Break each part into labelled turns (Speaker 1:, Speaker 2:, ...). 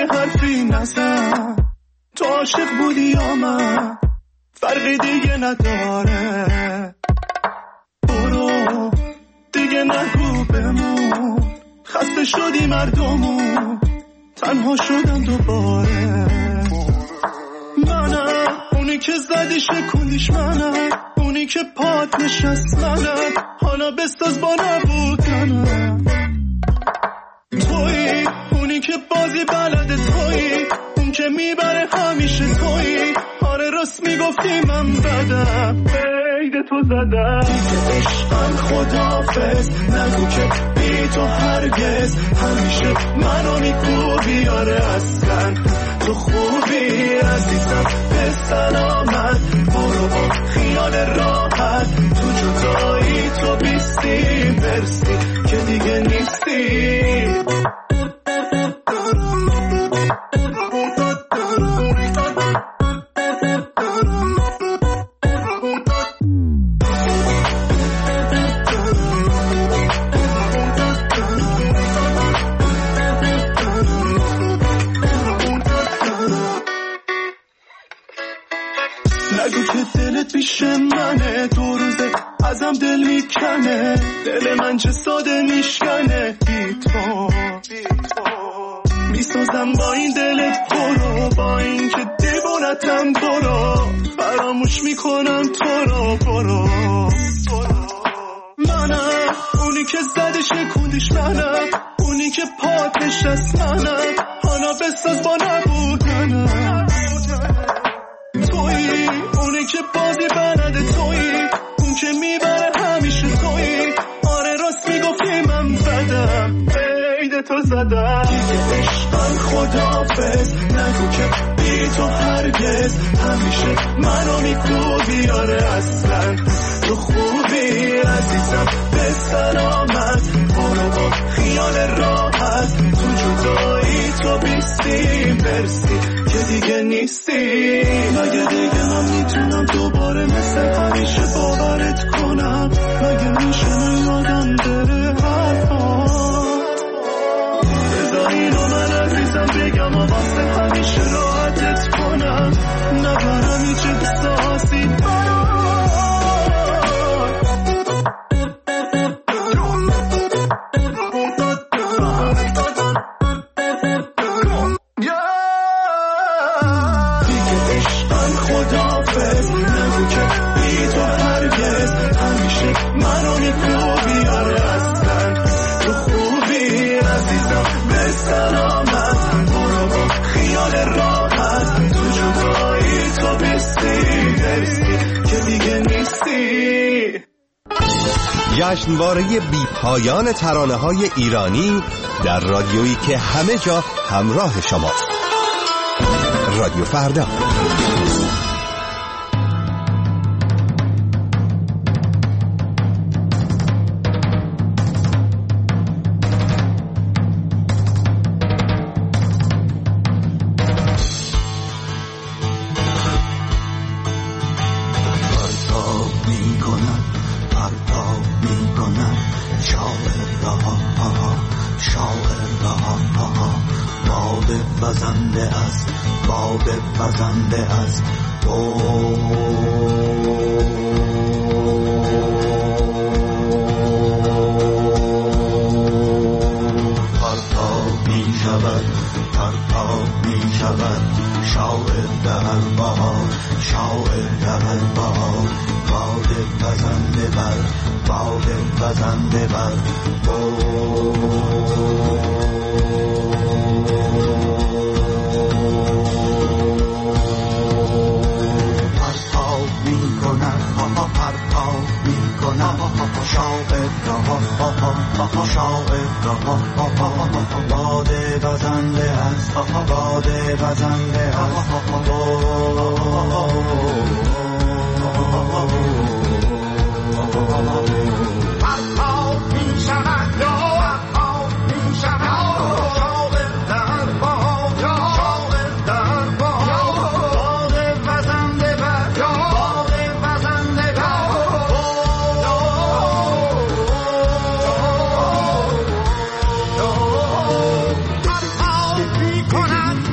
Speaker 1: دیگه حرفی نزن، تو عاشق بودی یا من فرقی دیگه نداره. برو دیگه نگو بمون، خسته شدی مردمون، تنها شدم دوباره. منم اونی که زدی شکوندیش، منم اونی که پات نشست، منم حالا بساز با نبودنم. تویی اونی که بازی بلده، تویی اون که میبره همیشه، تویی آره راست میگفتی من بدم، عید تو زدم. دیگه عشقم خداحافظ، نگو که بی تو هرگز، همیشه منو میکوبی آره اصلا تو خوبی عزیزم به سلامت. برو با خیال راحت، تو جدایی تو بیستی برسی که دیگه نیستی. نگو که دلت پیش منه، دو روزه ازم دل میکنه، دل من چه ساده میشکنه. بی تو میسازم با این دلت برو، با این که دیوونتم برو، فراموش میکنم تو رو. برو منم اونی که زده شکوندیش، منم اونی که پات نشست، منم حالا بساز با نبودنم. تویی اونی که بازی بلده، تویی اون که میبره همیشه، تویی آره راست میگفتی من بدم، عید تو زدم. دیگه عشقم خداحافظ، نگو که بی تو هرگز، همیشه منو میکوبی آره اصلا تو خوبی عزیزم به سلامت. برو با خیال راحت، تو جدایی تو بیستی برسی که دیگه نیستی. مگه دیگه من میتونم دوباره مثل همیشه باورت کنم؟ مگه میشه من آدم بره حرفات؟ بذار اینو من عزیزم بگم و واسه همیشه راحتت کنم، نبرم هیچ احساسی
Speaker 2: جشنواره بی پایان ترانه‌های ایرانی در رادیویی که همه جا همراه شماست. رادیو فردا.
Speaker 3: کنم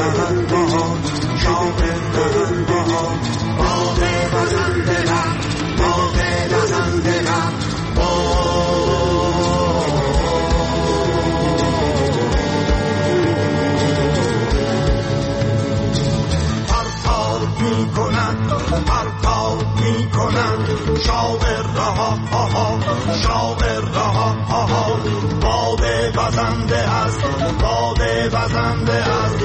Speaker 1: دهن بهار شاق دهن بهار باغ وطن دلم باغ وطن دلم پرتاب میکنن شاق رها شاق رها باد وزنده است باد وزنده است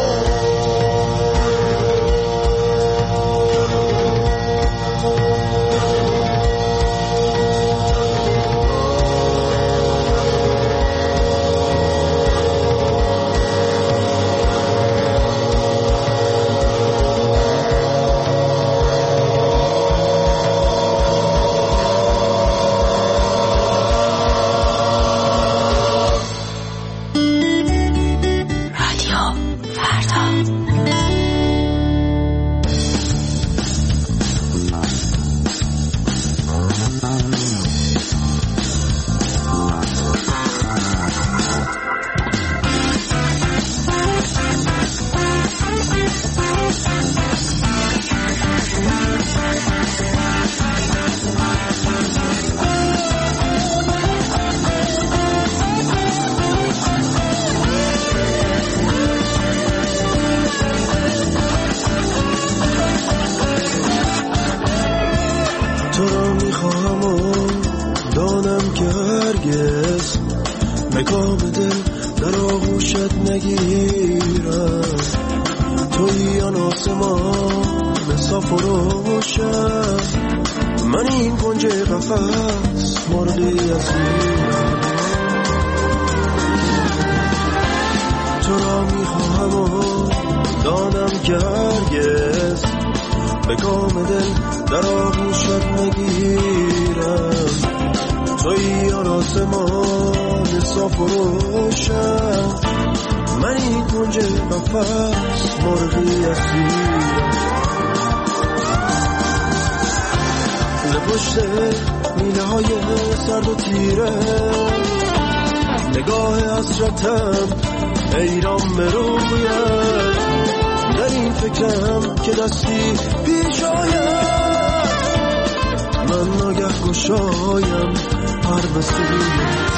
Speaker 1: مقام دل در آغوشت نگیرم توی آن آسمان صاف و روشن من این کنج قفس مرغی اسیرم تو را میخواهم و دانم که هرگز مقام دل در آغوشت نگیرم توی آن آسمان صاف و روشن من این کنج قفس مرغی اسیرم پشت میله های سرد و تیره نگاه حسرتم ایران بروید در این فکرم که دستی پیش آید من ناگه گشایم هر بسوید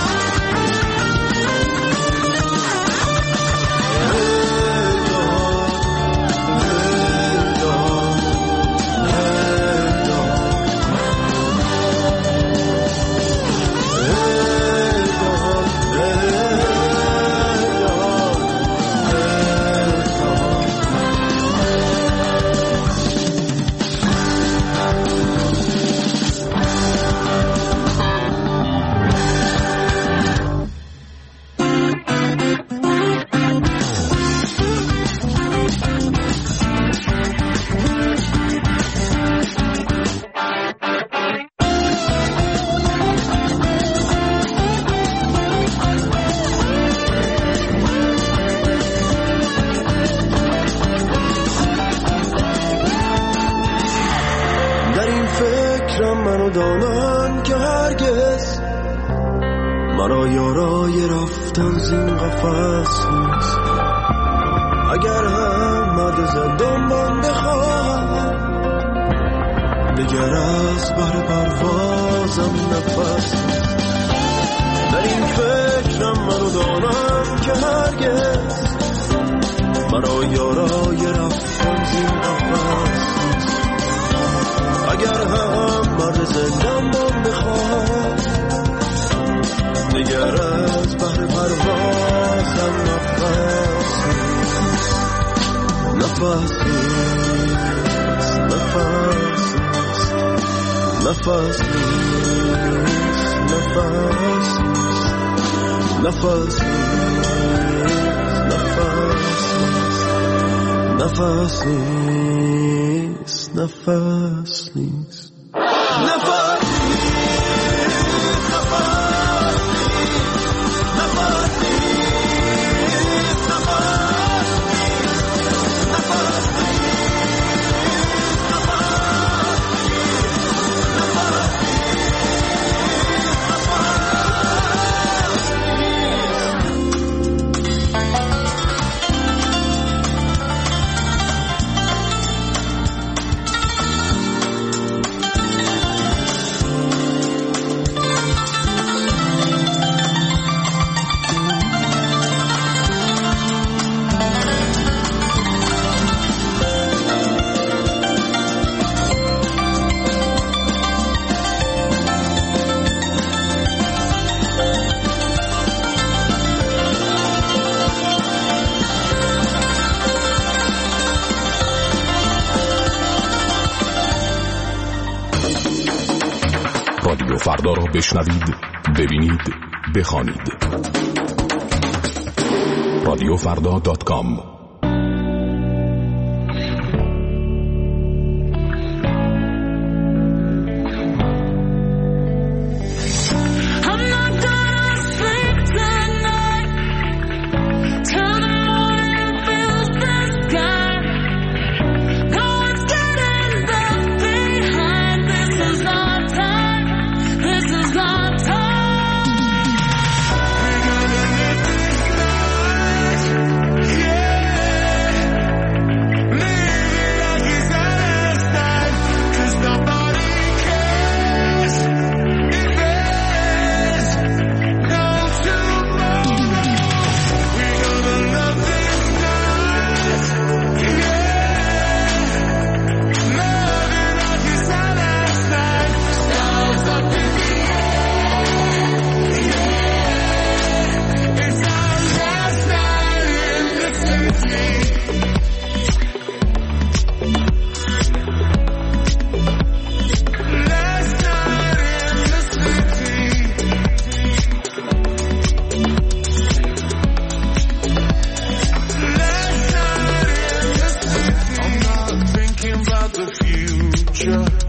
Speaker 1: دانم که هرگز مرا یارای رفتن زین قفس نیست اگر هم مرد زندان من بخواهم دیگر از بر پروازم نفس در این فکرم منو دانم که هرگز مرا یارای رفتن زین قفس نیست اگر هم مرد زندان من بخواد دیگر از بحر پروازم نفس نیست نفس نیست
Speaker 3: فردا را بشنوید، ببینید، بخوانید. radiofrda.com
Speaker 1: the future.